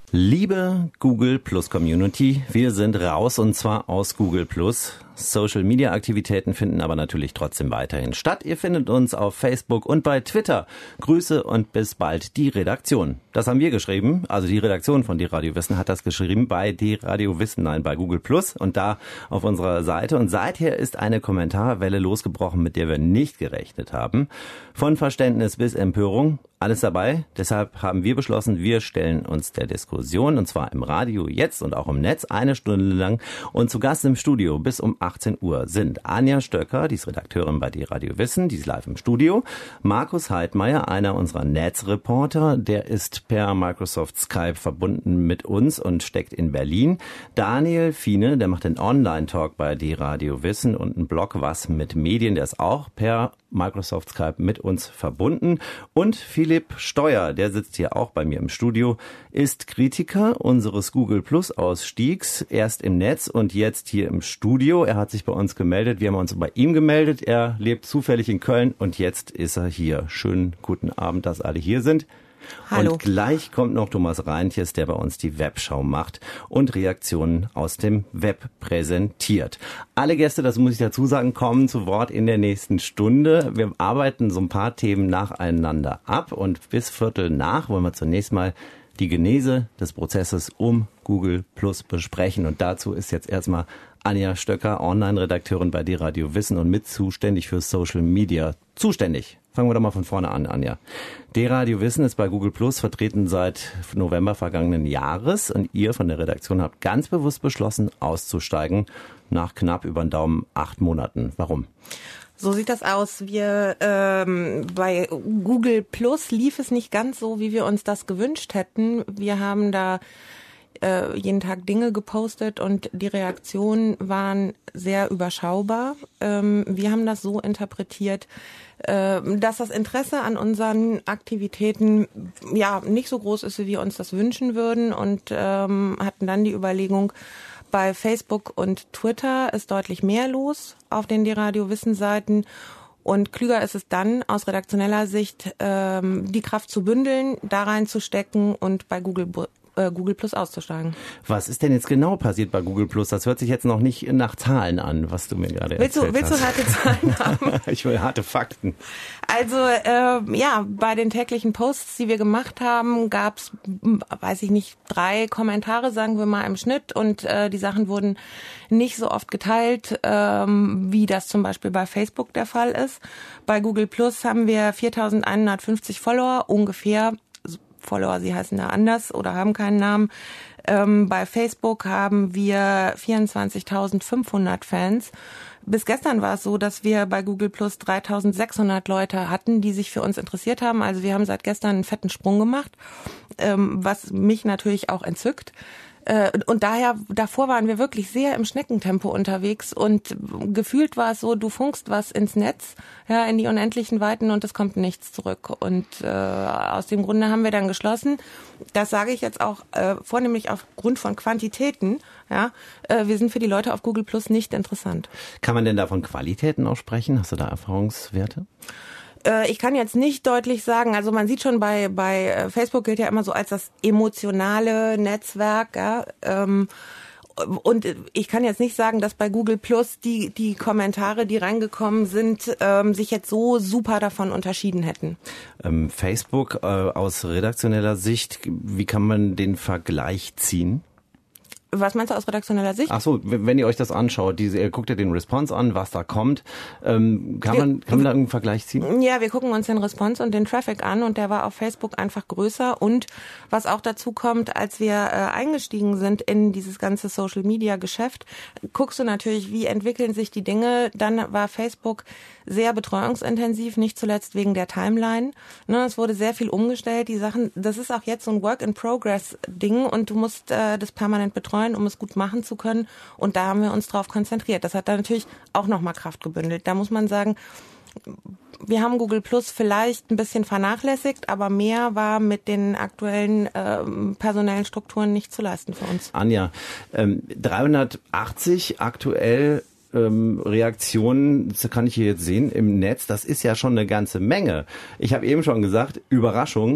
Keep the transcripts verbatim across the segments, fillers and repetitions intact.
Liebe Google Plus Community, wir sind raus und zwar aus Google Plus. Social Media Aktivitäten finden aber natürlich trotzdem weiterhin statt. Ihr findet uns auf Facebook und bei Twitter. Grüße und bis bald, die Redaktion. Das haben wir geschrieben, also die Redaktion von Die Radio Wissen hat das geschrieben bei Die Radio Wissen, nein, bei Google Plus und da auf unserer Seite. Und seither ist eine Kommentarwelle losgebrochen, mit der wir nicht gerechnet haben. Von Verständnis bis Empörung, alles dabei. Deshalb haben wir beschlossen, wir stellen uns der Diskussion und zwar im Radio jetzt und auch im Netz eine Stunde lang. Und zu Gast im Studio bis um achtzehn Uhr sind Anja Stöcker, die ist Redakteurin bei Die Radio Wissen, die ist live im Studio. Markus Heidmeier, einer unserer Netzreporter, der ist per Microsoft Skype verbunden mit uns und steckt in Berlin. Daniel Fiene, der macht den Online-Talk bei Die Radio Wissen und einen Blog Was mit Medien, der ist auch per Microsoft Skype mit uns verbunden. Und Philipp Steuer, der sitzt hier auch bei mir im Studio, ist Kritiker unseres Google Plus Ausstiegs, erst im Netz und jetzt hier im Studio. Er hat sich bei uns gemeldet, wir haben uns bei ihm gemeldet. Er lebt zufällig in Köln und jetzt ist er hier. Schönen guten Abend, dass alle hier sind. Hallo. Und gleich kommt noch Thomas Reintjes, der bei uns die Webschau macht und Reaktionen aus dem Web präsentiert. Alle Gäste, das muss ich dazu sagen, kommen zu Wort in der nächsten Stunde. Wir arbeiten so ein paar Themen nacheinander ab und bis Viertel nach wollen wir zunächst mal die Genese des Prozesses um Google Plus besprechen. Und dazu ist jetzt erstmal Anja Stöcker, Online-Redakteurin bei Die Radio Wissen und mit zuständig für Social Media. Zuständig. Fangen wir doch mal von vorne an, Anja. Die Radio Wissen ist bei Google Plus vertreten seit November vergangenen Jahres und ihr von der Redaktion habt ganz bewusst beschlossen, auszusteigen nach knapp über den Daumen acht Monaten. Warum? So sieht das aus. Wir ähm, bei Google Plus lief es nicht ganz so, wie wir uns das gewünscht hätten. Wir haben da äh, jeden Tag Dinge gepostet und die Reaktionen waren sehr überschaubar. Ähm, wir haben das so interpretiert, äh, dass das Interesse an unseren Aktivitäten ja nicht so groß ist, wie wir uns das wünschen würden und ähm, hatten dann die Überlegung, bei Facebook und Twitter ist deutlich mehr los auf den Die Radio Wissen Seiten und klüger ist es dann aus redaktioneller Sicht, ähm, die Kraft zu bündeln, da reinzustecken und bei Google äh, Google Plus auszusteigen. Was ist denn jetzt genau passiert bei Google Plus? Das hört sich jetzt noch nicht nach Zahlen an, was du mir gerade willst erzählt du, willst hast. Willst du harte Zahlen haben? Ich will harte Fakten. Also äh, ja, bei den täglichen Posts, die wir gemacht haben, gab's, weiß ich nicht, drei Kommentare, sagen wir mal, im Schnitt und äh, die Sachen wurden nicht so oft geteilt, ähm, wie das zum Beispiel bei Facebook der Fall ist. Bei Google Plus haben wir viertausendeinhundertfünfzig Follower, ungefähr. Follower, sie heißen da anders oder haben keinen Namen. Ähm, bei Facebook haben wir vierundzwanzigtausendfünfhundert Fans. Bis gestern war es so, dass wir bei Google Plus dreitausendsechshundert Leute hatten, die sich für uns interessiert haben. Also wir haben seit gestern einen fetten Sprung gemacht, ähm, was mich natürlich auch entzückt. Äh, und daher, davor waren wir wirklich sehr im Schneckentempo unterwegs und gefühlt war es so, du funkst was ins Netz, ja, in die unendlichen Weiten und es kommt nichts zurück. Und äh, aus dem Grunde haben wir dann geschlossen, das sage ich jetzt auch äh, vornehmlich aufgrund von Quantitäten, ja, äh, wir sind für die Leute auf Google Plus nicht interessant. Kann man denn da von Qualitäten auch sprechen? Hast du da Erfahrungswerte? Ich kann jetzt nicht deutlich sagen, also man sieht schon bei bei Facebook gilt ja immer so als das emotionale Netzwerk, ja, ähm, und ich kann jetzt nicht sagen, dass bei Google Plus die die Kommentare, die reingekommen sind, ähm, sich jetzt so super davon unterschieden hätten. Ähm, Facebook äh, aus redaktioneller Sicht, wie kann man den Vergleich ziehen? Was meinst du aus redaktioneller Sicht? Ach so, wenn ihr euch das anschaut, diese, ihr guckt ihr den Response an, was da kommt, ähm, kann wir, man kann man da einen Vergleich ziehen? Ja, wir gucken uns den Response und den Traffic an und der war auf Facebook einfach größer und was auch dazu kommt, als wir äh, eingestiegen sind in dieses ganze Social Media Geschäft, guckst du natürlich, wie entwickeln sich die Dinge, dann war Facebook sehr betreuungsintensiv, nicht zuletzt wegen der Timeline. Ne, es wurde sehr viel umgestellt, die Sachen, das ist auch jetzt so ein Work-in-Progress-Ding und du musst äh, das permanent betreuen, um es gut machen zu können und da haben wir uns drauf konzentriert. Das hat dann natürlich auch nochmal Kraft gebündelt. Da muss man sagen, wir haben Google Plus vielleicht ein bisschen vernachlässigt, aber mehr war mit den aktuellen ähm, personellen Strukturen nicht zu leisten für uns. Anja, ähm, dreihundertachtzig aktuell ähm, Reaktionen, das kann ich hier jetzt sehen, im Netz, das ist ja schon eine ganze Menge. Ich habe eben schon gesagt, Überraschung,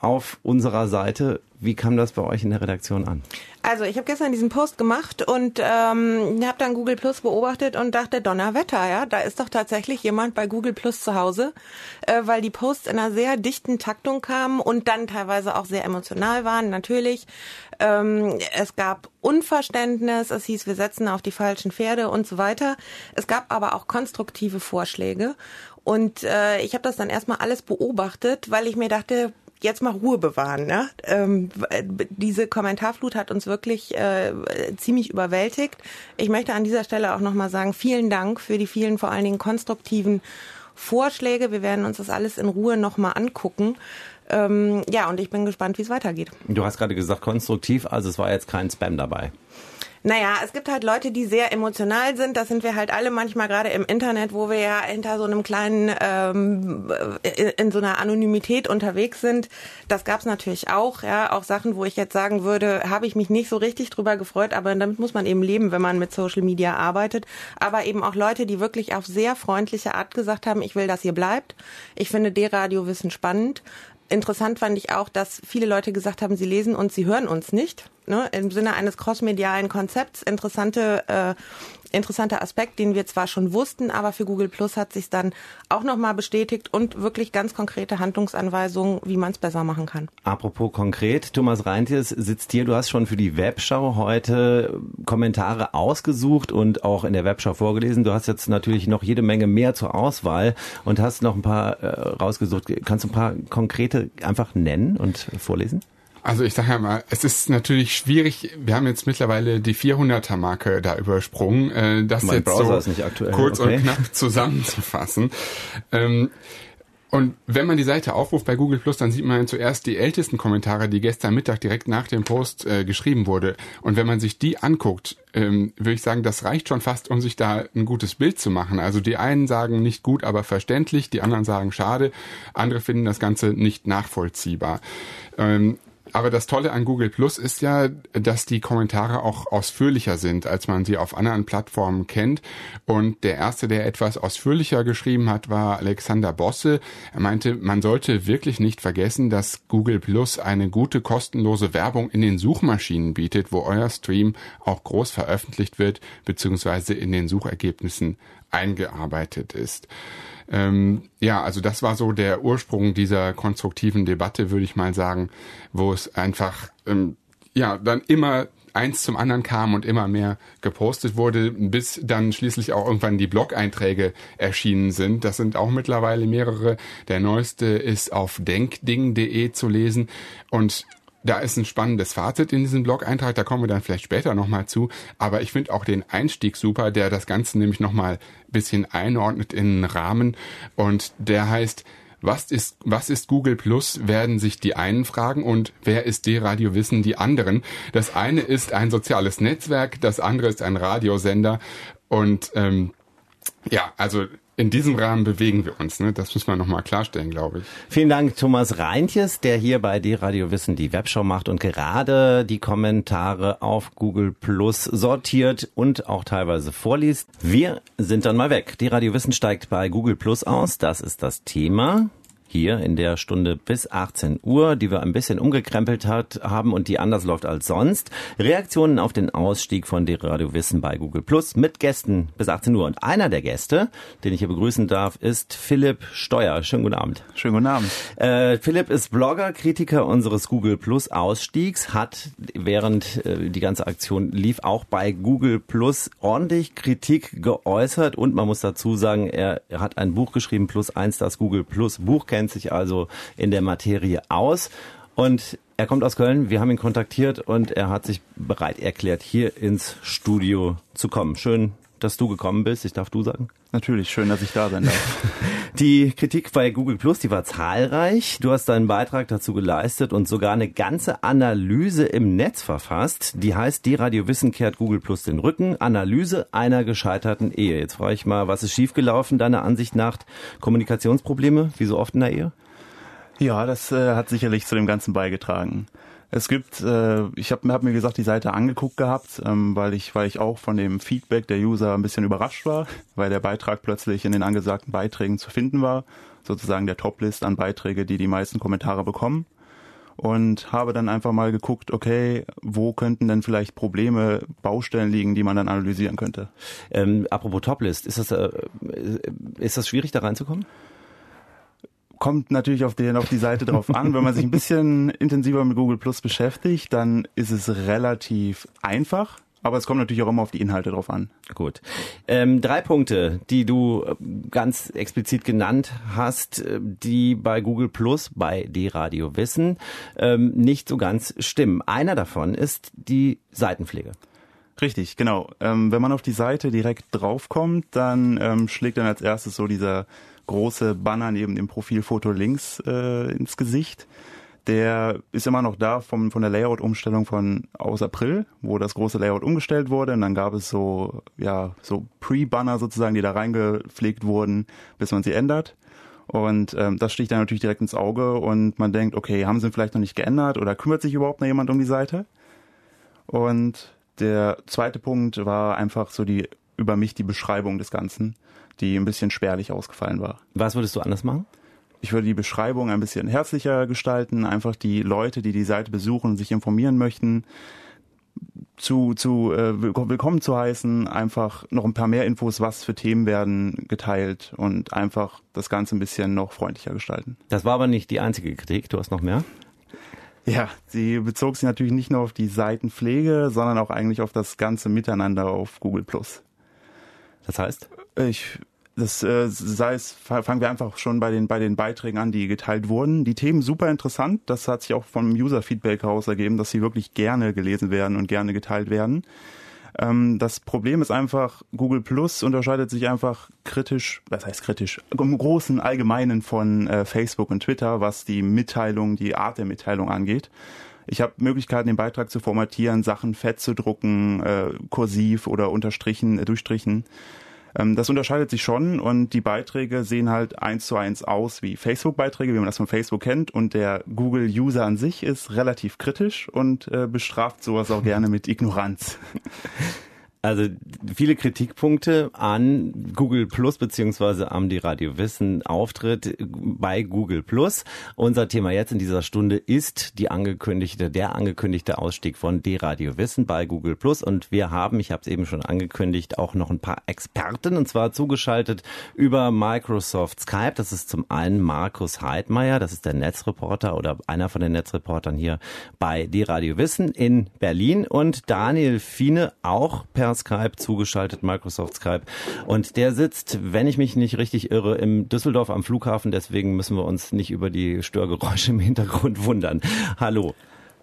auf unserer Seite. Wie kam das bei euch in der Redaktion an? Also ich habe gestern diesen Post gemacht und ähm, habe dann Google Plus beobachtet und dachte, Donnerwetter, ja, da ist doch tatsächlich jemand bei Google Plus zu Hause, äh, weil die Posts in einer sehr dichten Taktung kamen und dann teilweise auch sehr emotional waren, natürlich. Ähm, es gab Unverständnis, es hieß, wir setzen auf die falschen Pferde und so weiter. Es gab aber auch konstruktive Vorschläge und äh, ich habe das dann erstmal alles beobachtet, weil ich mir dachte, jetzt mal Ruhe bewahren. Ne? Ähm, diese Kommentarflut hat uns wirklich äh, ziemlich überwältigt. Ich möchte an dieser Stelle auch nochmal sagen, vielen Dank für die vielen, vor allen Dingen konstruktiven Vorschläge. Wir werden uns das alles in Ruhe nochmal angucken. Ähm, ja, und ich bin gespannt, wie es weitergeht. Du hast gerade gesagt konstruktiv, also es war jetzt kein Spam dabei. Naja, es gibt halt Leute, die sehr emotional sind. Das sind wir halt alle manchmal gerade im Internet, wo wir ja hinter so einem kleinen, ähm, in so einer Anonymität unterwegs sind. Das gab's natürlich auch, ja, auch Sachen, wo ich jetzt sagen würde, habe ich mich nicht so richtig drüber gefreut, aber damit muss man eben leben, wenn man mit Social Media arbeitet. Aber eben auch Leute, die wirklich auf sehr freundliche Art gesagt haben, ich will, dass ihr bleibt. Ich finde D-Radio-Wissen spannend. Interessant fand ich auch, dass viele Leute gesagt haben, sie lesen uns, sie hören uns nicht. Ne? Im Sinne eines crossmedialen Konzepts. Interessante, äh, interessanter Aspekt, den wir zwar schon wussten, aber für Google Plus hat sich dann auch nochmal bestätigt und wirklich ganz konkrete Handlungsanweisungen, wie man es besser machen kann. Apropos konkret, Thomas Reintjes sitzt hier. Du hast schon für die Webschau heute Kommentare ausgesucht und auch in der Webschau vorgelesen. Du hast jetzt natürlich noch jede Menge mehr zur Auswahl und hast noch ein paar äh, rausgesucht. Kannst du ein paar konkrete einfach nennen und vorlesen? Also ich sage ja mal, es ist natürlich schwierig, wir haben jetzt mittlerweile die vierhunderter-Marke da übersprungen, äh, das mein jetzt Browser so ist nicht aktuell. kurz Okay. und knapp zusammenzufassen. ähm, und wenn man die Seite aufruft bei Google Plus, dann sieht man zuerst die ältesten Kommentare, die gestern Mittag direkt nach dem Post äh, geschrieben wurde. Und wenn man sich die anguckt, ähm, würde ich sagen, das reicht schon fast, um sich da ein gutes Bild zu machen. Also die einen sagen nicht gut, aber verständlich, die anderen sagen schade, andere finden das Ganze nicht nachvollziehbar. Ähm, Aber das Tolle an Google Plus ist ja, dass die Kommentare auch ausführlicher sind, als man sie auf anderen Plattformen kennt. Und der erste, der etwas ausführlicher geschrieben hat, war Alexander Bosse. Er meinte, man sollte wirklich nicht vergessen, dass Google Plus eine gute kostenlose Werbung in den Suchmaschinen bietet, wo euer Stream auch groß veröffentlicht wird, beziehungsweise in den Suchergebnissen eingearbeitet ist. Ähm, ja, also das war so der Ursprung dieser konstruktiven Debatte, würde ich mal sagen, wo es einfach ähm, ja dann immer eins zum anderen kam und immer mehr gepostet wurde, bis dann schließlich auch irgendwann die Blog-Einträge erschienen sind. Das sind auch mittlerweile mehrere. Der neueste ist auf denkding punkt de zu lesen und da ist ein spannendes Fazit in diesem Blog-Eintrag, da kommen wir dann vielleicht später nochmal zu, aber ich finde auch den Einstieg super, der das Ganze nämlich nochmal ein bisschen einordnet in einen Rahmen und der heißt, was ist, was ist Google Plus, werden sich die einen fragen und wer ist D-Radio Wissen die anderen. Das eine ist ein soziales Netzwerk, das andere ist ein Radiosender und ähm, ja, also in diesem Rahmen bewegen wir uns, ne? Das müssen wir nochmal klarstellen, glaube ich. Vielen Dank, Thomas Reintjes, der hier bei D-Radio Wissen die Webschau macht und gerade die Kommentare auf Google Plus sortiert und auch teilweise vorliest. Wir sind dann mal weg. D-Radio Wissen steigt bei Google Plus aus. Das ist das Thema hier in der Stunde bis achtzehn Uhr, die wir ein bisschen umgekrempelt hat, haben und die anders läuft als sonst. Reaktionen auf den Ausstieg von D-Radio Wissen bei Google Plus mit Gästen bis achtzehn Uhr. Und einer der Gäste, den ich hier begrüßen darf, ist Philipp Steuer. Schönen guten Abend. Schönen guten Abend. Äh, Philipp ist Blogger, Kritiker unseres Google Plus Ausstiegs, hat während äh, die ganze Aktion lief auch bei Google Plus ordentlich Kritik geäußert und man muss dazu sagen, er, er hat ein Buch geschrieben, Plus eins, das Google Plus Buch, kennt sich also in der Materie aus und er kommt aus Köln, wir haben ihn kontaktiert und er hat sich bereit erklärt, hier ins Studio zu kommen. Schön, dass du gekommen bist, ich darf du sagen. Natürlich, schön, dass ich da sein darf. Die Kritik bei Google Plus, die war zahlreich. Du hast deinen Beitrag dazu geleistet und sogar eine ganze Analyse im Netz verfasst. Die heißt, D-Radio Wissen kehrt Google Plus den Rücken. Analyse einer gescheiterten Ehe. Jetzt frage ich mal, was ist schiefgelaufen, deiner Ansicht nach? Kommunikationsprobleme, wie so oft in der Ehe? Ja, das äh, hat sicherlich zu dem Ganzen beigetragen. Es gibt, äh, ich habe hab mir gesagt, die Seite angeguckt gehabt, ähm, weil ich weil ich auch von dem Feedback der User ein bisschen überrascht war, weil der Beitrag plötzlich in den angesagten Beiträgen zu finden war, sozusagen der Toplist an Beiträge, die die meisten Kommentare bekommen. und habe dann einfach mal geguckt, okay, wo könnten denn vielleicht Probleme, Baustellen liegen, die man dann analysieren könnte. Ähm, apropos Toplist, ist das, äh, ist das schwierig, da reinzukommen? Kommt natürlich auf, den, auf die Seite drauf an. Wenn man sich ein bisschen intensiver mit Google Plus beschäftigt, dann ist es relativ einfach. Aber es kommt natürlich auch immer auf die Inhalte drauf an. Gut. Ähm, drei Punkte, die du ganz explizit genannt hast, die bei Google Plus, bei D-Radio Wissen, ähm, nicht so ganz stimmen. Einer davon ist die Seitenpflege. Richtig, genau. Ähm, wenn man auf die Seite direkt draufkommt, dann ähm, schlägt dann als erstes so dieser große Banner neben dem Profilfoto links äh, ins Gesicht. Der ist immer noch da vom, von der Layout-Umstellung von aus April, wo das große Layout umgestellt wurde. Und dann gab es so, ja, so Pre-Banner sozusagen, die da reingepflegt wurden, bis man sie ändert. Und ähm, das sticht dann natürlich direkt ins Auge und man denkt, okay, haben sie vielleicht noch nicht geändert oder kümmert sich überhaupt noch jemand um die Seite? Und der zweite Punkt war einfach so die, über mich die Beschreibung des Ganzen, die ein bisschen spärlich ausgefallen war. Was würdest du anders machen? Ich würde die Beschreibung ein bisschen herzlicher gestalten, einfach die Leute, die die Seite besuchen und sich informieren möchten, zu, zu äh, willkommen zu heißen, einfach noch ein paar mehr Infos, was für Themen werden geteilt und einfach das Ganze ein bisschen noch freundlicher gestalten. Das war aber nicht die einzige Kritik, du hast noch mehr? Ja, sie bezog sich natürlich nicht nur auf die Seitenpflege, sondern auch eigentlich auf das ganze Miteinander auf Google Plus. Das heißt? Ich... Das äh, sei es, fangen wir einfach schon bei den bei den Beiträgen an, die geteilt wurden. Die Themen super interessant. Das hat sich auch vom User-Feedback heraus ergeben, dass sie wirklich gerne gelesen werden und gerne geteilt werden. Ähm, das Problem ist einfach, Google Plus unterscheidet sich einfach kritisch, was heißt kritisch, im großen Allgemeinen von äh, Facebook und Twitter, was die Mitteilung, die Art der Mitteilung angeht. Ich habe Möglichkeiten, den Beitrag zu formatieren, Sachen fett zu drucken, äh, kursiv oder unterstrichen, äh, durchstrichen. Das unterscheidet sich schon und die Beiträge sehen halt eins zu eins aus wie Facebook-Beiträge, wie man das von Facebook kennt, und der Google-User an sich ist relativ kritisch und äh, bestraft sowas auch gerne mit Ignoranz. Also viele Kritikpunkte an Google Plus beziehungsweise am D-Radio Wissen Auftritt bei Google Plus. Unser Thema jetzt in dieser Stunde ist die angekündigte, der angekündigte Ausstieg von D-Radio Wissen bei Google Plus. Und wir haben, ich habe es eben schon angekündigt, auch noch ein paar Experten, und zwar zugeschaltet über Microsoft Skype. Das ist zum einen Markus Heidmeier, das ist der Netzreporter oder einer von den Netzreportern hier bei D-Radio Wissen in Berlin, und Daniel Fiene, auch per Skype zugeschaltet, Microsoft Skype. Und der sitzt, wenn ich mich nicht richtig irre, im Düsseldorf am Flughafen. Deswegen müssen wir uns nicht über die Störgeräusche im Hintergrund wundern. Hallo.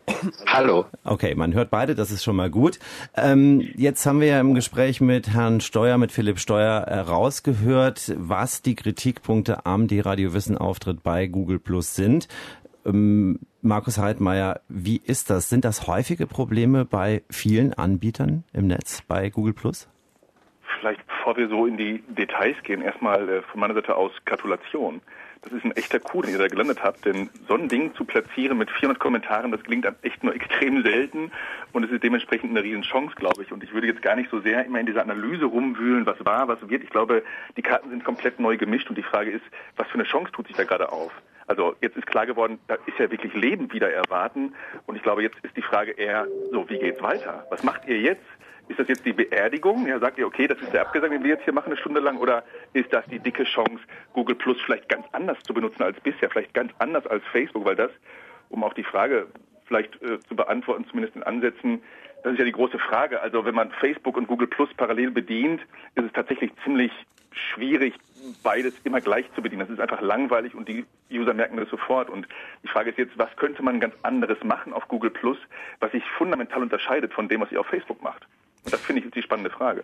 Hallo. Okay, man hört beide, das ist schon mal gut. Ähm, jetzt haben wir ja im Gespräch mit Herrn Steuer, mit Philipp Steuer herausgehört, was die Kritikpunkte am D-Radio Wissen Auftritt bei Google Plus sind. Ähm, Markus Heidmeier, wie ist das? Sind das häufige Probleme bei vielen Anbietern im Netz bei Google Plus? Vielleicht bevor wir so in die Details gehen, erstmal äh, von meiner Seite aus Gratulation. Das ist ein echter Coup, den ihr da gelandet habt, denn so ein Ding zu platzieren mit vierhundert Kommentaren, das gelingt einem echt nur extrem selten, und es ist dementsprechend eine riesen Chance, glaube ich. Und ich würde jetzt gar nicht so sehr immer in dieser Analyse rumwühlen, was war, was wird. Ich glaube, die Karten sind komplett neu gemischt, und die Frage ist, was für eine Chance tut sich da gerade auf? Also jetzt ist klar geworden, da ist ja wirklich Leben wieder erwarten, und ich glaube, jetzt ist die Frage eher so, wie geht's weiter? Was macht ihr jetzt? Ist das jetzt die Beerdigung? Ja, sagt ihr, okay, das ist der Abgesang, den wir jetzt hier machen, eine Stunde lang? Oder ist das die dicke Chance, Google Plus vielleicht ganz anders zu benutzen als bisher, vielleicht ganz anders als Facebook? Weil das, um auch die Frage vielleicht äh, zu beantworten, zumindest in Ansätzen, das ist ja die große Frage. Also wenn man Facebook und Google Plus parallel bedient, ist es tatsächlich ziemlich schwierig, beides immer gleich zu bedienen. Das ist einfach langweilig, und die User merken das sofort. Und die Frage ist jetzt, was könnte man ganz anderes machen auf Google Plus, was sich fundamental unterscheidet von dem, was ihr auf Facebook macht? Und das finde ich jetzt die spannende Frage.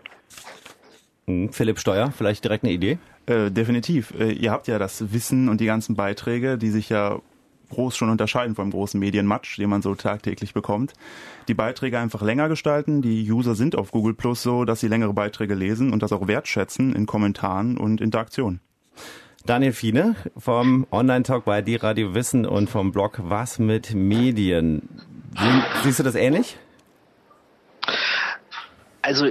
Philipp Steuer, vielleicht direkt eine Idee? Äh, definitiv. Äh, ihr habt ja das Wissen und die ganzen Beiträge, die sich ja groß schon unterscheiden vom großen Medienmatsch, den man so tagtäglich bekommt. Die Beiträge einfach länger gestalten. Die User sind auf Google Plus so, dass sie längere Beiträge lesen und das auch wertschätzen in Kommentaren und Interaktion. Daniel Fiene vom Online-Talk bei D-Radio Wissen und vom Blog Was mit Medien. Siehst du das ähnlich? Also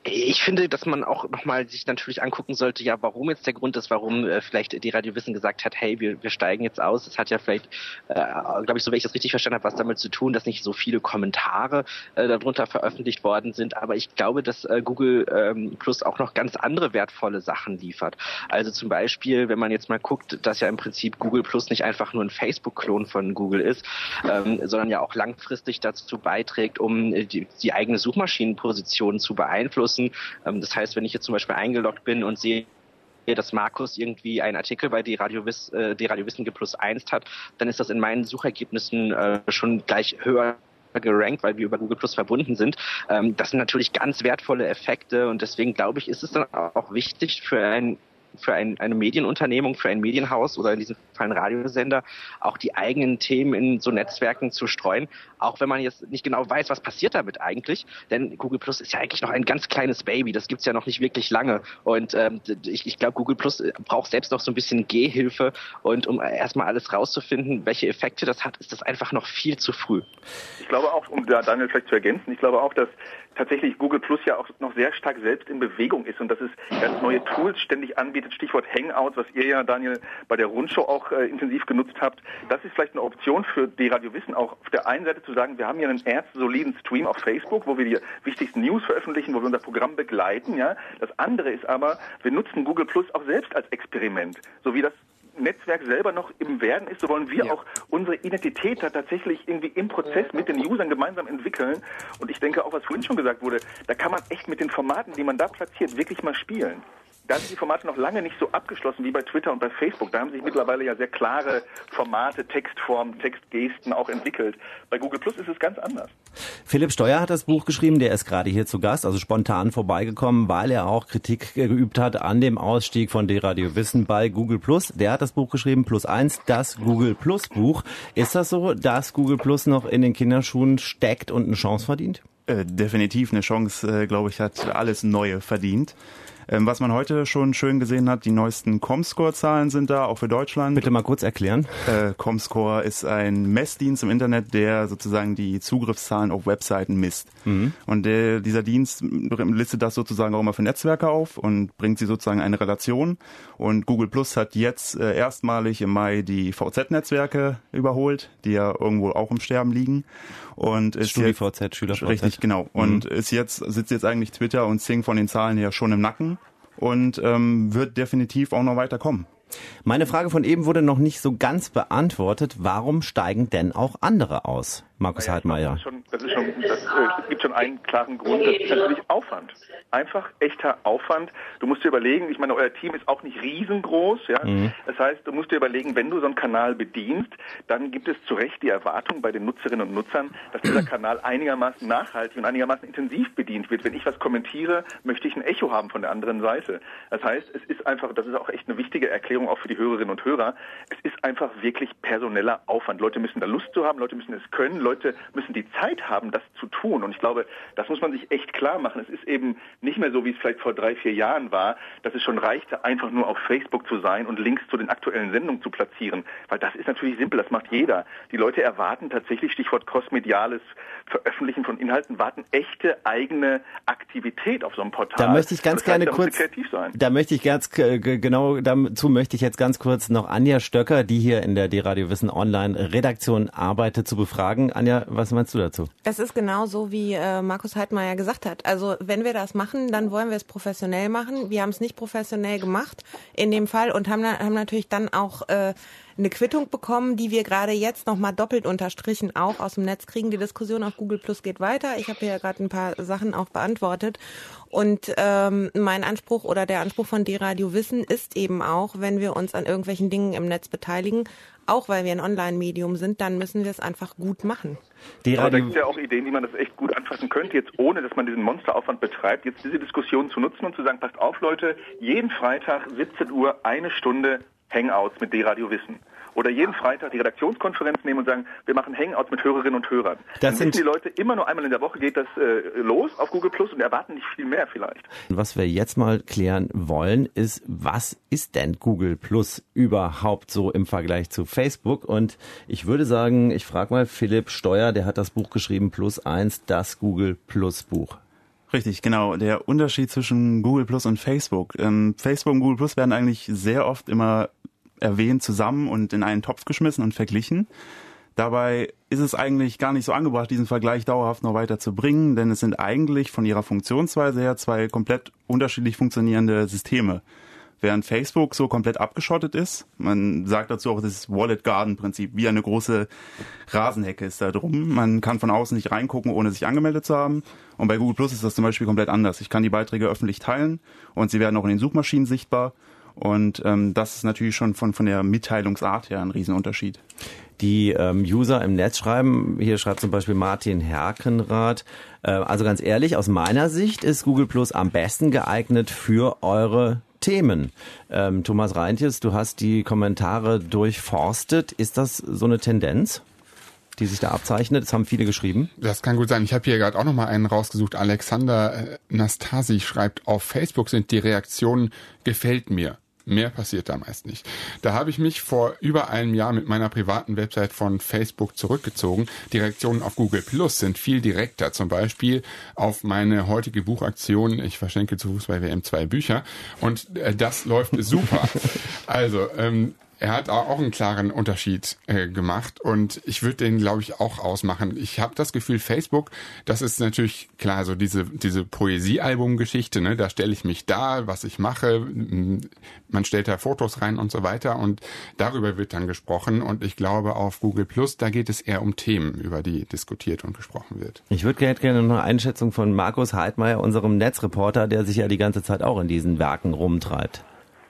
Ich finde, dass man auch nochmal sich natürlich angucken sollte, ja, warum jetzt der Grund ist, warum äh, vielleicht die Radio Wissen gesagt hat, hey, wir, wir steigen jetzt aus. Das hat ja vielleicht, äh, glaube ich, so wie ich das richtig verstanden habe, was damit zu tun, dass nicht so viele Kommentare äh, darunter veröffentlicht worden sind. Aber ich glaube, dass äh, Google ähm, Plus auch noch ganz andere wertvolle Sachen liefert. Also zum Beispiel, wenn man jetzt mal guckt, dass ja im Prinzip Google Plus nicht einfach nur ein Facebook-Klon von Google ist, ähm, sondern ja auch langfristig dazu beiträgt, um die, die eigene Suchmaschinenposition zu beeinflussen. Ähm, das heißt, wenn ich jetzt zum Beispiel eingeloggt bin und sehe, dass Markus irgendwie einen Artikel bei die Radio Wiss, äh, die Radio Wissen G plus eins hat, dann ist das in meinen Suchergebnissen äh, schon gleich höher gerankt, weil wir über Google Plus verbunden sind. Ähm, das sind natürlich ganz wertvolle Effekte und deswegen glaube ich, ist es dann auch wichtig für ein für ein, eine Medienunternehmung, für ein Medienhaus oder in diesem Fall ein Radiosender, auch die eigenen Themen in so Netzwerken zu streuen, auch wenn man jetzt nicht genau weiß, was passiert damit eigentlich, denn Google Plus ist ja eigentlich noch ein ganz kleines Baby, das gibt's ja noch nicht wirklich lange und ähm, ich, ich glaube, Google Plus braucht selbst noch so ein bisschen Gehhilfe und um erstmal alles rauszufinden, welche Effekte das hat, ist das einfach noch viel zu früh. Ich glaube auch, um da Daniel vielleicht zu ergänzen, ich glaube auch, dass tatsächlich Google Plus ja auch noch sehr stark selbst in Bewegung ist und dass es ganz neue Tools ständig anbietet, Stichwort Hangouts, was ihr ja, Daniel, bei der Rundschau auch äh, intensiv genutzt habt. Das ist vielleicht eine Option für die Radio Wissen, auch auf der einen Seite zu sagen, wir haben hier einen erzsoliden Stream auf Facebook, wo wir die wichtigsten News veröffentlichen, wo wir unser Programm begleiten. Ja. Das andere ist aber, wir nutzen Google Plus auch selbst als Experiment, so wie das Netzwerk selber noch im Werden ist, so wollen wir ja auch unsere Identität da tatsächlich irgendwie im Prozess mit den Usern gemeinsam entwickeln. Und ich denke auch, was vorhin schon gesagt wurde, da kann man echt mit den Formaten, die man da platziert, wirklich mal spielen. Da sind die Formate noch lange nicht so abgeschlossen wie bei Twitter und bei Facebook. Da haben sich mittlerweile ja sehr klare Formate, Textformen, Textgesten auch entwickelt. Bei Google Plus ist es ganz anders. Philipp Steuer hat das Buch geschrieben, der ist gerade hier zu Gast, also spontan vorbeigekommen, weil er auch Kritik geübt hat an dem Ausstieg von die Radio Wissen bei Google Plus. Der hat das Buch geschrieben, Plus eins, das Google Plus Buch. Ist das so, dass Google Plus noch in den Kinderschuhen steckt und eine Chance verdient? Äh, definitiv eine Chance, äh, glaube ich, hat alles Neue verdient. Ähm, was man heute schon schön gesehen hat, die neuesten Comscore-Zahlen sind da, auch für Deutschland. Bitte mal kurz erklären. Äh, Comscore ist ein Messdienst im Internet, der sozusagen die Zugriffszahlen auf Webseiten misst. Mhm. Und der, dieser Dienst listet das sozusagen auch immer für Netzwerke auf und bringt sie sozusagen in eine Relation. Und Google Plus hat jetzt äh, erstmalig im Mai die V Z-Netzwerke überholt, die ja irgendwo auch im Sterben liegen. Und ist StudiVZ, SchülerVZ. Richtig, genau. Und mhm. ist jetzt, sitzt jetzt eigentlich Twitter und Xing von den Zahlen her schon im Nacken und ähm, wird definitiv auch noch weiter kommen. Meine Frage von eben wurde noch nicht so ganz beantwortet. Warum steigen denn auch andere aus? Markus naja, Heidmeier. Das, ist schon, das, ist schon, das äh, gibt schon einen klaren Grund. Das ist natürlich Aufwand. Einfach echter Aufwand. Du musst dir überlegen, ich meine, euer Team ist auch nicht riesengroß. Ja? Mhm. Das heißt, du musst dir überlegen, wenn du so einen Kanal bedienst, dann gibt es zu Recht die Erwartung bei den Nutzerinnen und Nutzern, dass dieser Kanal einigermaßen nachhaltig und einigermaßen intensiv bedient wird. Wenn ich was kommentiere, möchte ich ein Echo haben von der anderen Seite. Das heißt, es ist einfach, das ist auch echt eine wichtige Erklärung auch für die Hörerinnen und Hörer, es ist einfach wirklich personeller Aufwand. Leute müssen da Lust zu haben, Leute müssen es können, Leute müssen die Zeit haben, das zu tun. Und ich glaube, das muss man sich echt klar machen. Es ist eben nicht mehr so, wie es vielleicht vor drei, vier Jahren war, dass es schon reichte, einfach nur auf Facebook zu sein und Links zu den aktuellen Sendungen zu platzieren. Weil das ist natürlich simpel, das macht jeder. Die Leute erwarten tatsächlich, Stichwort crossmediales Veröffentlichen von Inhalten, warten echte eigene Aktivität auf so einem Portal. Da möchte ich ganz das heißt, gerne da kurz, kreativ sein. da möchte ich ganz, genau dazu möchte ich jetzt ganz kurz noch Anja Stöcker, die hier in der Die Radio Wissen Online Redaktion arbeitet, zu befragen. Anja, was meinst du dazu? Es ist genau so, wie äh, Markus Heidmeier gesagt hat. Also wenn wir das machen, dann wollen wir es professionell machen. Wir haben es nicht professionell gemacht in dem Fall und haben, haben natürlich dann auch äh, eine Quittung bekommen, die wir gerade jetzt nochmal doppelt unterstrichen auch aus dem Netz kriegen. Die Diskussion auf Google Plus geht weiter. Ich habe hier gerade ein paar Sachen auch beantwortet. Und ähm, mein Anspruch oder der Anspruch von Die Radio Wissen ist eben auch, wenn wir uns an irgendwelchen Dingen im Netz beteiligen, auch weil wir ein Online-Medium sind, dann müssen wir es einfach gut machen. Die Aber da gibt es ja auch Ideen, wie man das echt gut anfassen könnte, jetzt ohne, dass man diesen Monsteraufwand betreibt, jetzt diese Diskussion zu nutzen und zu sagen, passt auf Leute, jeden Freitag siebzehn Uhr eine Stunde Hangouts mit Die Radio Wissen. Oder jeden Freitag die Redaktionskonferenz nehmen und sagen, wir machen Hangouts mit Hörerinnen und Hörern. Das Dann wissen die Leute, immer nur einmal in der Woche geht das äh, los auf Google Plus und erwarten nicht viel mehr vielleicht. Was wir jetzt mal klären wollen, ist, was ist denn Google Plus überhaupt so im Vergleich zu Facebook? Und ich würde sagen, ich frage mal Philipp Steuer, der hat das Buch geschrieben, Plus eins, das Google Plus Buch. Richtig, genau. Der Unterschied zwischen Google Plus und Facebook. Ähm, Facebook und Google Plus werden eigentlich sehr oft immer erwähnt zusammen und in einen Topf geschmissen und verglichen. Dabei ist es eigentlich gar nicht so angebracht, diesen Vergleich dauerhaft noch weiter zu bringen, denn es sind eigentlich von ihrer Funktionsweise her zwei komplett unterschiedlich funktionierende Systeme. Während Facebook so komplett abgeschottet ist, man sagt dazu auch das Wallet-Garden-Prinzip, wie eine große Rasenhecke ist da drum. Man kann von außen nicht reingucken, ohne sich angemeldet zu haben. Und bei Google Plus ist das zum Beispiel komplett anders. Ich kann die Beiträge öffentlich teilen und sie werden auch in den Suchmaschinen sichtbar. Und ähm, das ist natürlich schon von, von der Mitteilungsart her ein Riesenunterschied. Die ähm, User im Netz schreiben, hier schreibt zum Beispiel Martin Herkenrath, äh, also ganz ehrlich, aus meiner Sicht ist Google Plus am besten geeignet für eure Themen. Ähm, Thomas Reintjes, du hast die Kommentare durchforstet. Ist das so eine Tendenz, die sich da abzeichnet? Das haben viele geschrieben. Das kann gut sein. Ich habe hier gerade auch noch mal einen rausgesucht. Alexander Nastasi schreibt, auf Facebook sind die Reaktionen gefällt mir. Mehr passiert da meist nicht. Da habe ich mich vor über einem Jahr mit meiner privaten Website von Facebook zurückgezogen. Die Reaktionen auf Google Plus sind viel direkter. Zum Beispiel auf meine heutige Buchaktion. Ich verschenke zu Fußball-W M zwei Bücher. Und äh, das läuft super. Also, ähm, er hat auch einen klaren Unterschied äh, gemacht und ich würde den, glaube ich, auch ausmachen. Ich habe das Gefühl, Facebook, das ist natürlich klar, so diese diese Poesiealbum-Geschichte, ne? Da stelle ich mich da, was ich mache, man stellt da Fotos rein und so weiter und darüber wird dann gesprochen und ich glaube, auf Google Plus, da geht es eher um Themen, über die diskutiert und gesprochen wird. Ich würde gerne noch eine Einschätzung von Markus Heidmeier, unserem Netzreporter, der sich ja die ganze Zeit auch in diesen Werken rumtreibt.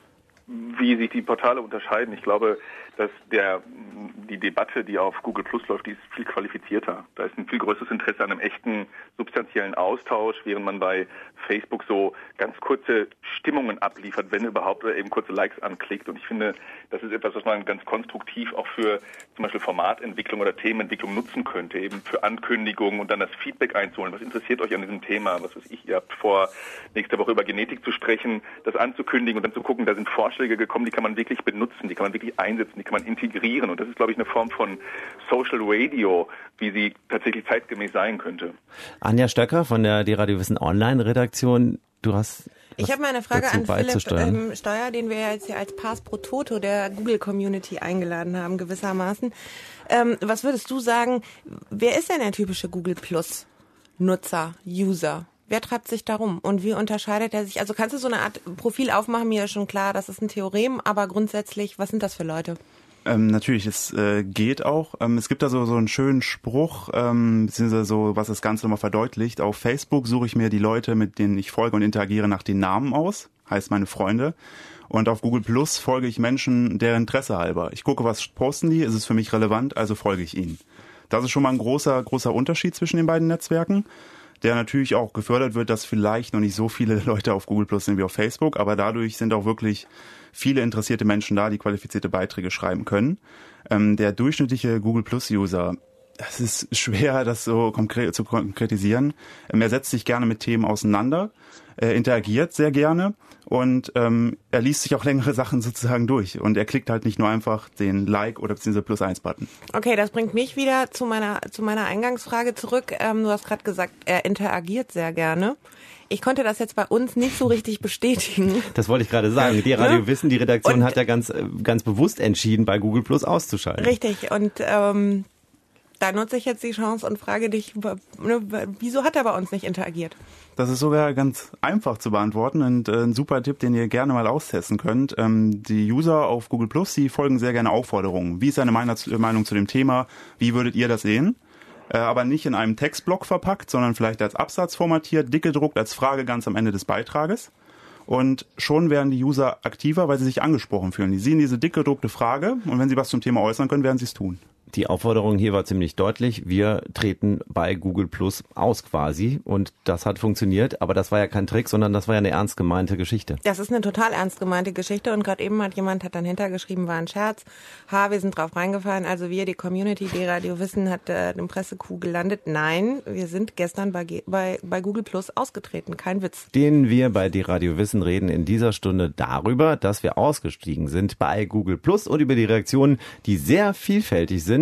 Wie sich die Portale unterscheiden. Ich glaube, dass der, die Debatte, die auf Google Plus läuft, die ist viel qualifizierter. Da ist ein viel größeres Interesse an einem echten, substanziellen Austausch, während man bei Facebook so ganz kurze Stimmungen abliefert, wenn überhaupt, oder eben kurze Likes anklickt. Und ich finde, das ist etwas, was man ganz konstruktiv auch für zum Beispiel Formatentwicklung oder Themenentwicklung nutzen könnte, eben für Ankündigungen und dann das Feedback einzuholen. Was interessiert euch an diesem Thema? Was weiß ich, ihr habt vor, nächste Woche über Genetik zu sprechen, das anzukündigen und dann zu gucken, da sind Vorschläge gekommen, die kann man wirklich benutzen, die kann man wirklich einsetzen, die kann man integrieren. Und das ist, glaube ich, eine Form von Social Radio, wie sie tatsächlich zeitgemäß sein könnte. Anja Stöcker von der Die Radio Wissen Online-Redaktion, du hast Ich habe mal eine Frage an Philipp ähm, Steuer, den wir jetzt hier als Pass pro Toto der Google-Community eingeladen haben, gewissermaßen. Ähm, was würdest du sagen, wer ist denn der typische Google Plus-Nutzer, User? Wer treibt sich darum und wie unterscheidet er sich? Also kannst du so eine Art Profil aufmachen? Mir ist schon klar, das ist ein Theorem, aber grundsätzlich, was sind das für Leute? Ähm, natürlich, es äh, geht auch. Ähm, es gibt da so, so einen schönen Spruch, ähm, beziehungsweise so, was das Ganze nochmal verdeutlicht. Auf Facebook suche ich mir die Leute, mit denen ich folge und interagiere, nach den Namen aus, heißt meine Freunde. Und auf Google Plus folge ich Menschen deren Interesse halber. Ich gucke, was posten die, ist es für mich relevant, also folge ich ihnen. Das ist schon mal ein großer, großer Unterschied zwischen den beiden Netzwerken, der natürlich auch gefördert wird, dass vielleicht noch nicht so viele Leute auf Google Plus sind wie auf Facebook, aber dadurch sind auch wirklich viele interessierte Menschen da, die qualifizierte Beiträge schreiben können. Ähm, der durchschnittliche Google Plus User, das ist schwer, das so konkret zu konkretisieren. Ähm, er setzt sich gerne mit Themen auseinander, äh, interagiert sehr gerne und ähm, er liest sich auch längere Sachen sozusagen durch und er klickt halt nicht nur einfach den Like oder beziehungsweise Plus eins Button. Okay, das bringt mich wieder zu meiner zu meiner Eingangsfrage zurück. Ähm, du hast gerade gesagt, er interagiert sehr gerne. Ich konnte das jetzt bei uns nicht so richtig bestätigen. Das wollte ich gerade sagen. Die Radio Wissen, die Redaktion und hat ja ganz ganz bewusst entschieden, bei Google Plus auszuschalten. Richtig. Und ähm, da nutze ich jetzt die Chance und frage dich, wieso hat er bei uns nicht interagiert? Das ist sogar ganz einfach zu beantworten und äh, ein super Tipp, den ihr gerne mal austesten könnt. Ähm, die User auf Google Plus, die folgen sehr gerne Aufforderungen. Wie ist deine Meinung zu dem Thema? Wie würdet ihr das sehen? Äh, aber nicht in einem Textblock verpackt, sondern vielleicht als Absatz formatiert, dick gedruckt, als Frage ganz am Ende des Beitrages. Und schon werden die User aktiver, weil sie sich angesprochen fühlen. Die sehen diese dick gedruckte Frage und wenn sie was zum Thema äußern können, werden sie es tun. Die Aufforderung hier war ziemlich deutlich. Wir treten bei Google Plus aus quasi und das hat funktioniert. Aber das war ja kein Trick, sondern das war ja eine ernst gemeinte Geschichte. Das ist eine total ernst gemeinte Geschichte und gerade eben hat jemand hat dann hintergeschrieben, war ein Scherz. Ha, wir sind drauf reingefallen. Also wir, die Community, die Radio Wissen, hat äh, den Pressekuh gelandet. Nein, wir sind gestern bei, bei, bei Google Plus ausgetreten. Kein Witz. Den wir bei die Radio Wissen reden in dieser Stunde darüber, dass wir ausgestiegen sind bei Google Plus und über die Reaktionen, die sehr vielfältig sind.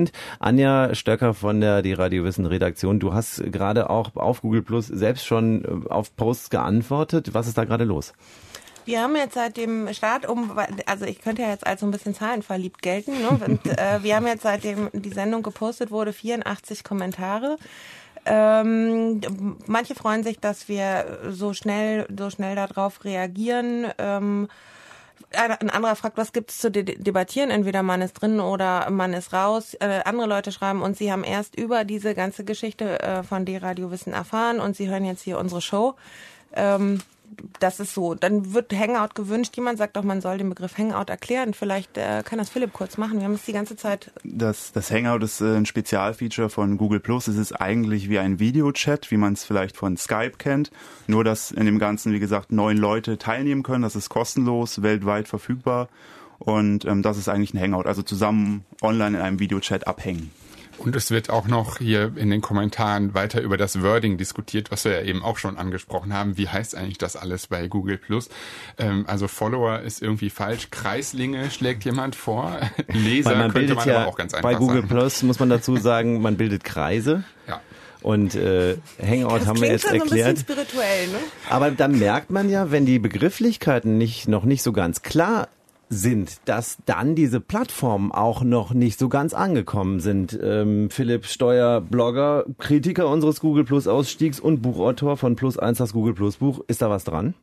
sind. Anja Stöcker von der Die Radio Wissen Redaktion, du hast gerade auch auf Google Plus selbst schon auf Posts geantwortet. Was ist da gerade los? Wir haben jetzt seit dem Start um, also ich könnte ja jetzt als so ein bisschen zahlenverliebt gelten, ne? Und, äh, wir haben jetzt seitdem die Sendung gepostet wurde vierundachtzig Kommentare. Ähm, manche freuen sich, dass wir so schnell, so schnell darauf reagieren. Ähm, ein anderer fragt, was gibt's zu de- debattieren? Entweder man ist drin oder man ist raus. Äh, andere Leute schreiben und sie haben erst über diese ganze Geschichte äh, von D-Radio Wissen erfahren und sie hören jetzt hier unsere Show. Ähm, Das ist so. Dann wird Hangout gewünscht. Jemand sagt doch, man soll den Begriff Hangout erklären. Vielleicht äh, kann das Philipp kurz machen. Wir haben es die ganze Zeit... Das, das Hangout ist äh, ein Spezialfeature von Google Plus. Es ist eigentlich wie ein Videochat, wie man es vielleicht von Skype kennt. Nur, dass in dem Ganzen, wie gesagt, neun Leute teilnehmen können. Das ist kostenlos, weltweit verfügbar. Und ähm, das ist eigentlich ein Hangout. Also zusammen online in einem Videochat abhängen. Und es wird auch noch hier in den Kommentaren weiter über das Wording diskutiert, was wir ja eben auch schon angesprochen haben. Wie heißt eigentlich das alles bei Google Plus? Ähm, also Follower ist irgendwie falsch. Kreislinge schlägt jemand vor. Leser man könnte man ja aber auch ganz einfach bei Google sagen. Plus muss man dazu sagen, man bildet Kreise. Ja. Und äh, Hangout das haben wir jetzt schon erklärt. So ein bisschen spirituell, ne? Aber dann merkt man ja, wenn die Begrifflichkeiten nicht noch nicht so ganz klar sind, dass dann diese Plattformen auch noch nicht so ganz angekommen sind. Ähm, Philipp Steuer, Blogger, Kritiker unseres Google Plus Ausstiegs und Buchautor von Plus eins, das Google Plus Buch. Ist da was dran?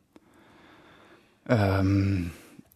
Ähm,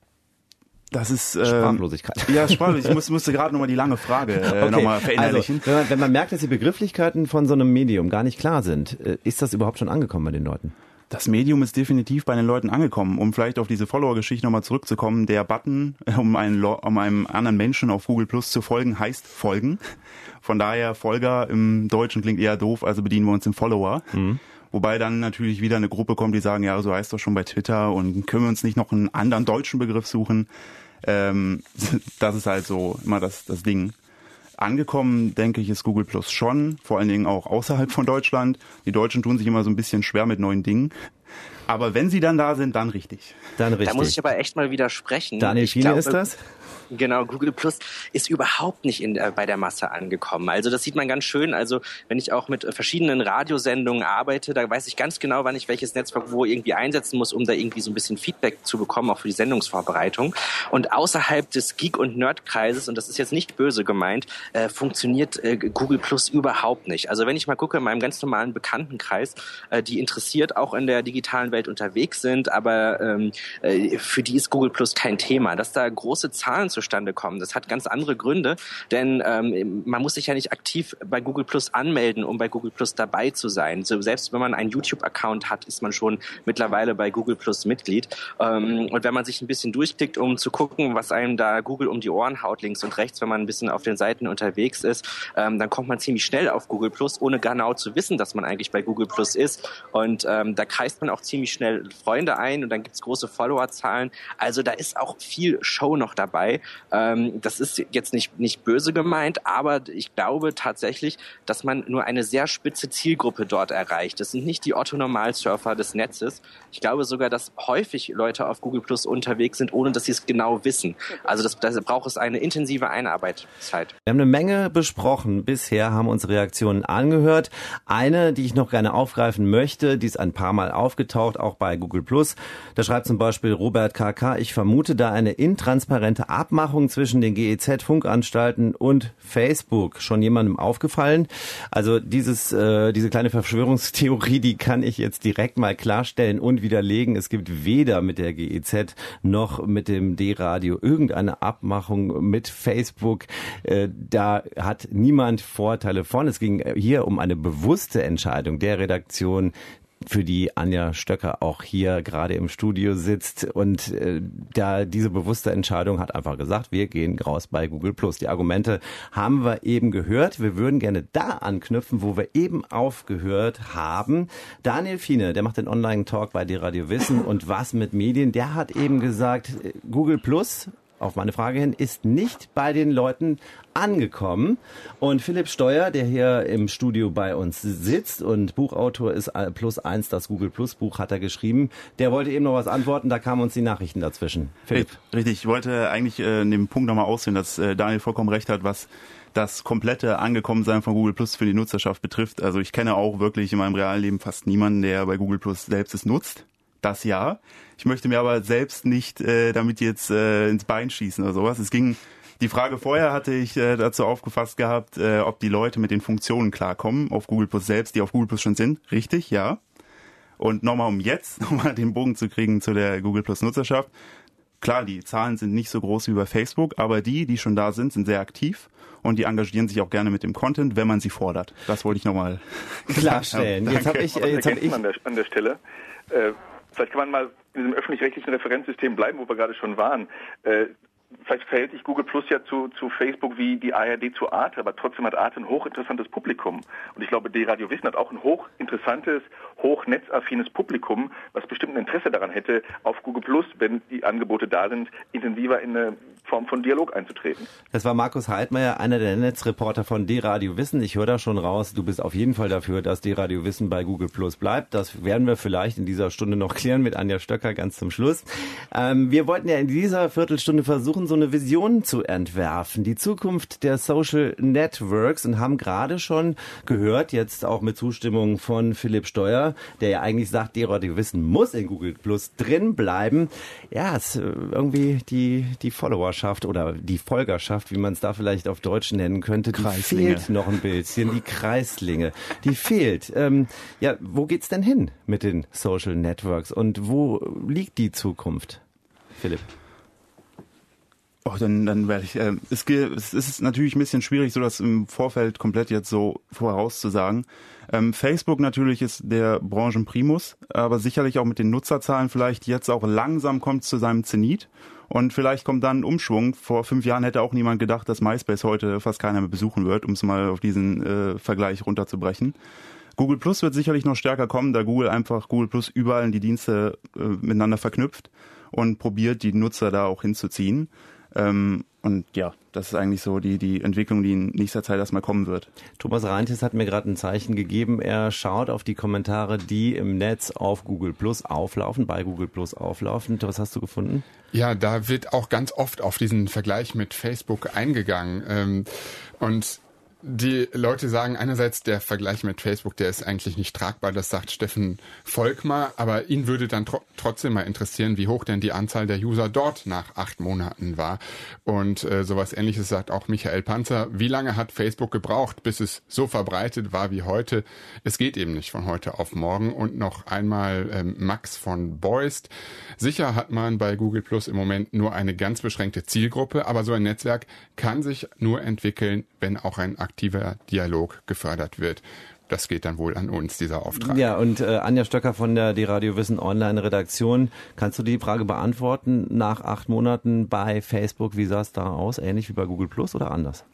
das ist ähm, Sprachlosigkeit. Ja, Sprachlosigkeit. Ich muss, musste gerade nochmal die lange Frage äh, okay. nochmal verinnerlichen. Also, wenn man, wenn man merkt, dass die Begrifflichkeiten von so einem Medium gar nicht klar sind, äh, ist das überhaupt schon angekommen bei den Leuten? Das Medium ist definitiv bei den Leuten angekommen. Um vielleicht auf diese Follower-Geschichte nochmal zurückzukommen, der Button, um, einen, um einem anderen Menschen auf Google Plus zu folgen, heißt folgen. Von daher Folger im Deutschen klingt eher doof, also bedienen wir uns im Follower. Mhm. Wobei dann natürlich wieder eine Gruppe kommt, die sagen, ja, so heißt doch schon bei Twitter und können wir uns nicht noch einen anderen deutschen Begriff suchen. Ähm, das ist halt so immer das, das Ding. Angekommen, denke ich, ist Google Plus schon, vor allen Dingen auch außerhalb von Deutschland. Die Deutschen tun sich immer so ein bisschen schwer mit neuen Dingen. Aber wenn sie dann da sind, dann richtig. Dann richtig. Da muss ich aber echt mal widersprechen. Daniel Fiene ist das? Genau, Google Plus ist überhaupt nicht in, äh, bei der Masse angekommen. Also das sieht man ganz schön. Also wenn ich auch mit äh, verschiedenen Radiosendungen arbeite, da weiß ich ganz genau, wann ich welches Netzwerk wo irgendwie einsetzen muss, um da irgendwie so ein bisschen Feedback zu bekommen, auch für die Sendungsvorbereitung. Und außerhalb des Geek- und Nerd-Kreises, und das ist jetzt nicht böse gemeint, äh, funktioniert äh, Google Plus überhaupt nicht. Also wenn ich mal gucke in meinem ganz normalen Bekanntenkreis, äh, die interessiert auch in der digitalen Welt unterwegs sind, aber ähm, äh, für die ist Google Plus kein Thema. Dass da große Zahlen zustande kommen. Das hat ganz andere Gründe, denn ähm, man muss sich ja nicht aktiv bei Google Plus anmelden, um bei Google Plus dabei zu sein. So, selbst wenn man einen YouTube-Account hat, ist man schon mittlerweile bei Google Plus Mitglied. Ähm, und wenn man sich ein bisschen durchklickt, um zu gucken, was einem da Google um die Ohren haut, links und rechts, wenn man ein bisschen auf den Seiten unterwegs ist, ähm, dann kommt man ziemlich schnell auf Google Plus, ohne genau zu wissen, dass man eigentlich bei Google Plus ist. Und ähm, da kreist man auch ziemlich schnell Freunde ein und dann gibt's große Followerzahlen. Also da ist auch viel Show noch dabei. Ähm, das ist jetzt nicht, nicht böse gemeint, aber ich glaube tatsächlich, dass man nur eine sehr spitze Zielgruppe dort erreicht. Das sind nicht die Otto-Normalsurfer des Netzes. Ich glaube sogar, dass häufig Leute auf Google Plus unterwegs sind, ohne dass sie es genau wissen. Also das, da braucht es eine intensive Einarbeitungszeit. Wir haben eine Menge besprochen. Bisher haben uns Reaktionen angehört. Eine, die ich noch gerne aufgreifen möchte, die ist ein paar Mal aufgetaucht, auch bei Google Plus. Da schreibt zum Beispiel Robert K K, ich vermute da eine intransparente Abmachung zwischen den G E Z-Funkanstalten und Facebook. Schon jemandem aufgefallen? Also dieses, äh, diese kleine Verschwörungstheorie, die kann ich jetzt direkt mal klarstellen und widerlegen. Es gibt weder mit der G E Z noch mit dem D-Radio irgendeine Abmachung mit Facebook. Äh, da hat niemand Vorteile von. Es ging hier um eine bewusste Entscheidung der Redaktion, für die Anja Stöcker auch hier gerade im Studio sitzt. Und äh, da diese bewusste Entscheidung hat einfach gesagt, wir gehen raus bei Google Plus. Die Argumente haben wir eben gehört. Wir würden gerne da anknüpfen, wo wir eben aufgehört haben. Daniel Fiene, der macht den Online-Talk bei Die Radio Wissen und was mit Medien, der hat eben gesagt, Google Plus, auf meine Frage hin, ist nicht bei den Leuten angekommen. Und Philipp Steuer, der hier im Studio bei uns sitzt und Buchautor ist, Plus eins, das Google Plus Buch hat er geschrieben, der wollte eben noch was antworten, da kamen uns die Nachrichten dazwischen. Philipp. Richtig, ich wollte eigentlich äh, in dem Punkt nochmal aussehen, dass äh, Daniel vollkommen recht hat, was das komplette Angekommensein von Google Plus für die Nutzerschaft betrifft. Also ich kenne auch wirklich in meinem realen Leben fast niemanden, der bei Google Plus selbst es nutzt. Das ja. Ich möchte mir aber selbst nicht äh, damit jetzt äh, ins Bein schießen oder sowas. Es ging, die Frage vorher hatte ich äh, dazu aufgefasst gehabt, äh, ob die Leute mit den Funktionen klarkommen auf Google Plus selbst, die auf Google Plus schon sind. Richtig, ja. Und nochmal, um jetzt nochmal den Bogen zu kriegen zu der Google Plus Nutzerschaft. Klar, die Zahlen sind nicht so groß wie bei Facebook, aber die, die schon da sind, sind sehr aktiv und die engagieren sich auch gerne mit dem Content, wenn man sie fordert. Das wollte ich nochmal klarstellen. Jetzt habe ich, jetzt hab ich an, der, an der Stelle, äh, vielleicht kann man mal in diesem öffentlich-rechtlichen Referenzsystem bleiben, wo wir gerade schon waren. Äh, Vielleicht verhält sich Google Plus ja zu, zu Facebook wie die A R D zu Arte, aber trotzdem hat Arte ein hochinteressantes Publikum. Und ich glaube, die Radio Wissen hat auch ein hochinteressantes, hochnetzaffines Publikum, was bestimmt ein Interesse daran hätte, auf Google Plus, wenn die Angebote da sind, intensiver in eine Form von Dialog einzutreten. Das war Markus Heidmeier, einer der Netzreporter von D-Radio Wissen. Ich höre da schon raus, du bist auf jeden Fall dafür, dass D-Radio Wissen bei Google Plus bleibt. Das werden wir vielleicht in dieser Stunde noch klären mit Anja Stöcker ganz zum Schluss. Ähm, wir wollten ja in dieser Viertelstunde versuchen, so eine Vision zu entwerfen, die Zukunft der Social Networks, und haben gerade schon gehört, jetzt auch mit Zustimmung von Philipp Steuer, der ja eigentlich sagt, D-Radio Wissen muss in Google Plus drin bleiben. Ja, es irgendwie die die Followerschaft oder die Folgerschaft, wie man es da vielleicht auf Deutsch nennen könnte, die fehlt noch ein bisschen, die Kreislinge, die fehlt. Ähm, ja, wo geht's denn hin mit den Social Networks und wo liegt die Zukunft, Philipp? Oh, dann, dann werde ich, äh, es, es ist natürlich ein bisschen schwierig, so das im Vorfeld komplett jetzt so vorauszusagen. Ähm, Facebook natürlich ist der Branchenprimus, aber sicherlich auch mit den Nutzerzahlen vielleicht jetzt auch langsam kommt zu seinem Zenit. Und vielleicht kommt dann ein Umschwung. Vor fünf Jahren hätte auch niemand gedacht, dass MySpace heute fast keiner mehr besuchen wird, um es mal auf diesen äh, Vergleich runterzubrechen. Google Plus wird sicherlich noch stärker kommen, da Google einfach Google Plus überall in die Dienste äh, miteinander verknüpft und probiert, die Nutzer da auch hinzuziehen. Ähm, und ja, das ist eigentlich so die, die Entwicklung, die in nächster Zeit erstmal kommen wird. Thomas Reintjes hat mir gerade ein Zeichen gegeben. Er schaut auf die Kommentare, die im Netz auf Google Plus auflaufen, bei Google Plus auflaufen. Was hast du gefunden? Ja, da wird auch ganz oft auf diesen Vergleich mit Facebook eingegangen. Ähm, und die Leute sagen einerseits, der Vergleich mit Facebook, der ist eigentlich nicht tragbar, das sagt Steffen Volkmar, aber ihn würde dann tro- trotzdem mal interessieren, wie hoch denn die Anzahl der User dort nach acht Monaten war. Und äh, sowas Ähnliches sagt auch Michael Panzer. Wie lange hat Facebook gebraucht, bis es so verbreitet war wie heute? Es geht eben nicht von heute auf morgen. Und noch einmal ähm, Max von Beust. Sicher hat man bei Google Plus im Moment nur eine ganz beschränkte Zielgruppe, aber so ein Netzwerk kann sich nur entwickeln, wenn auch ein aktiver Dialog gefördert wird. Das geht dann wohl an uns, dieser Auftrag. Ja, und äh, Anja Stöcker von der D-Radio Wissen Online-Redaktion, kannst du die Frage beantworten? Nach acht Monaten bei Facebook, wie sah es da aus? Ähnlich wie bei Google Plus oder anders?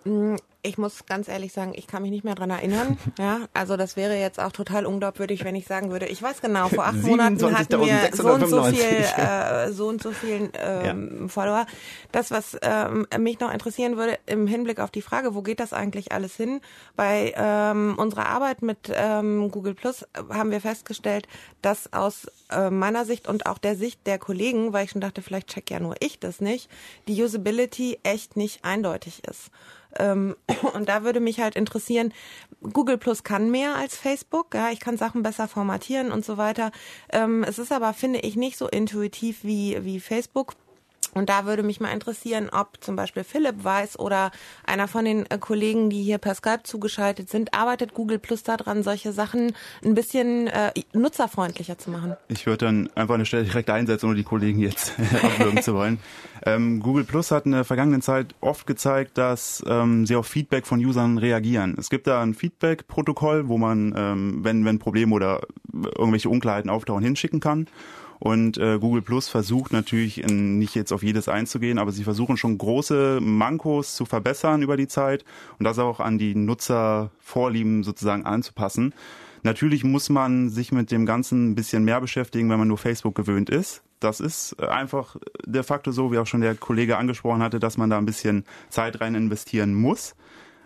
Ich muss ganz ehrlich sagen, ich kann mich nicht mehr dran erinnern. Ja, also das wäre jetzt auch total unglaubwürdig, wenn ich sagen würde, ich weiß genau, vor acht Monaten hatten wir so und so viel, äh, so und so vielen ähm, ja. Follower. Das, was ähm, mich noch interessieren würde im Hinblick auf die Frage, wo geht das eigentlich alles hin? Bei ähm, unserer Arbeit mit ähm, Google Plus haben wir festgestellt, dass aus äh, meiner Sicht und auch der Sicht der Kollegen, weil ich schon dachte, vielleicht check ja nur ich das nicht, die Usability echt nicht eindeutig ist. Ähm, und da würde mich halt interessieren, Google Plus kann mehr als Facebook, ja, ich kann Sachen besser formatieren und so weiter. Ähm, es ist aber, finde ich, nicht so intuitiv wie, wie Facebook. Und da würde mich mal interessieren, ob zum Beispiel Philipp weiß oder einer von den äh, Kollegen, die hier per Skype zugeschaltet sind, arbeitet Google Plus daran, solche Sachen ein bisschen äh, nutzerfreundlicher zu machen? Ich würde dann einfach eine Stelle direkt einsetzen, ohne die Kollegen jetzt abwürgen zu wollen. Ähm, Google Plus hat in der vergangenen Zeit oft gezeigt, dass ähm, sie auf Feedback von Usern reagieren. Es gibt da ein Feedback-Protokoll, wo man, ähm, wenn, wenn Probleme oder irgendwelche Unklarheiten auftauchen, hinschicken kann. Und äh, Google Plus versucht natürlich in, nicht jetzt auf jedes einzugehen, aber sie versuchen schon große Mankos zu verbessern über die Zeit und das auch an die Nutzervorlieben sozusagen anzupassen. Natürlich muss man sich mit dem Ganzen ein bisschen mehr beschäftigen, wenn man nur Facebook gewöhnt ist. Das ist einfach de facto so, wie auch schon der Kollege angesprochen hatte, dass man da ein bisschen Zeit rein investieren muss.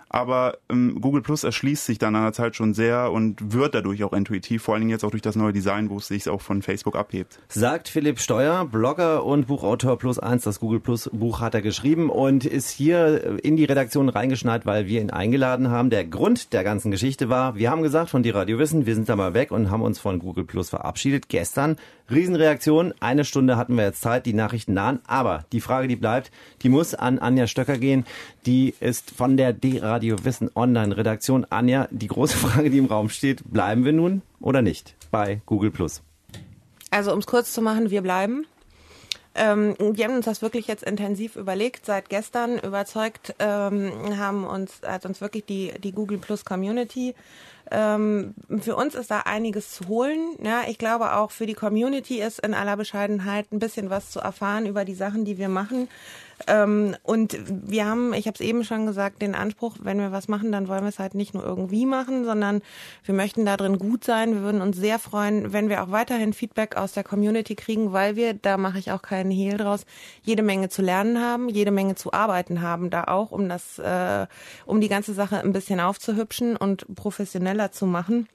Aber ähm, Google Plus erschließt sich dann an der Zeit schon sehr und wird dadurch auch intuitiv, vor allen Dingen jetzt auch durch das neue Design, wo es sich auch von Facebook abhebt. Sagt Philipp Steuer, Blogger und Buchautor plus eins. Das Google Plus Buch hat er geschrieben und ist hier in die Redaktion reingeschneit, weil wir ihn eingeladen haben. Der Grund der ganzen Geschichte war, wir haben gesagt von die Radio Wissen, wir sind da mal weg und haben uns von Google Plus verabschiedet. Gestern Riesenreaktion, eine Stunde hatten wir jetzt Zeit, die Nachrichten nahen. Aber die Frage, die bleibt, die muss an Anja Stöcker gehen. Die ist von der D-Radio Wissen Online-Redaktion. Anja, die große Frage, die im Raum steht, bleiben wir nun oder nicht bei Google Plus? Also um es kurz zu machen, wir bleiben. Ähm, wir haben uns das wirklich jetzt intensiv überlegt, seit gestern überzeugt, ähm, haben uns, hat uns wirklich die, die Google Plus Community. Ähm, für uns ist da einiges zu holen. Ja, ich glaube auch für die Community ist in aller Bescheidenheit ein bisschen was zu erfahren über die Sachen, die wir machen. Ähm, und wir haben, ich habe es eben schon gesagt, den Anspruch, wenn wir was machen, dann wollen wir es halt nicht nur irgendwie machen, sondern wir möchten da drin gut sein. Wir würden uns sehr freuen, wenn wir auch weiterhin Feedback aus der Community kriegen, weil wir, da mache ich auch keinen Hehl draus, jede Menge zu lernen haben, jede Menge zu arbeiten haben, da auch, um das, äh, um die ganze Sache ein bisschen aufzuhübschen und professioneller zu machen.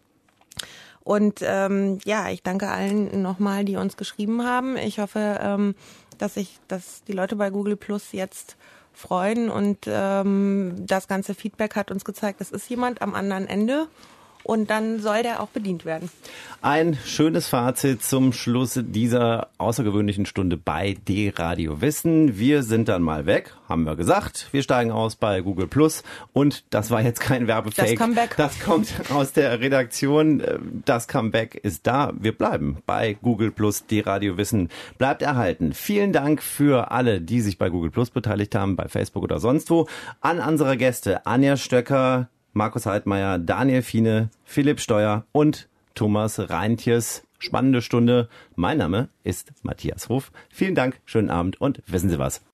Und ähm, ja, ich danke allen nochmal, die uns geschrieben haben. Ich hoffe, ähm, dass sich, dass die Leute bei Google Plus jetzt freuen und ähm, das ganze Feedback hat uns gezeigt, es ist jemand am anderen Ende. Und dann soll der auch bedient werden. Ein schönes Fazit zum Schluss dieser außergewöhnlichen Stunde bei D-Radio Wissen. Wir sind dann mal weg, haben wir gesagt. Wir steigen aus bei Google Plus. Und das war jetzt kein Werbefake. Das Comeback. Das kommt aus der Redaktion. Das Comeback ist da. Wir bleiben bei Google Plus. D-Radio Wissen bleibt erhalten. Vielen Dank für alle, die sich bei Google Plus beteiligt haben, bei Facebook oder sonst wo. An unsere Gäste Anja Stöcker, Markus Heidmeier, Daniel Fiene, Philipp Steuer und Thomas Reintjes. Spannende Stunde. Mein Name ist Matthias Ruf. Vielen Dank, schönen Abend und wissen Sie was?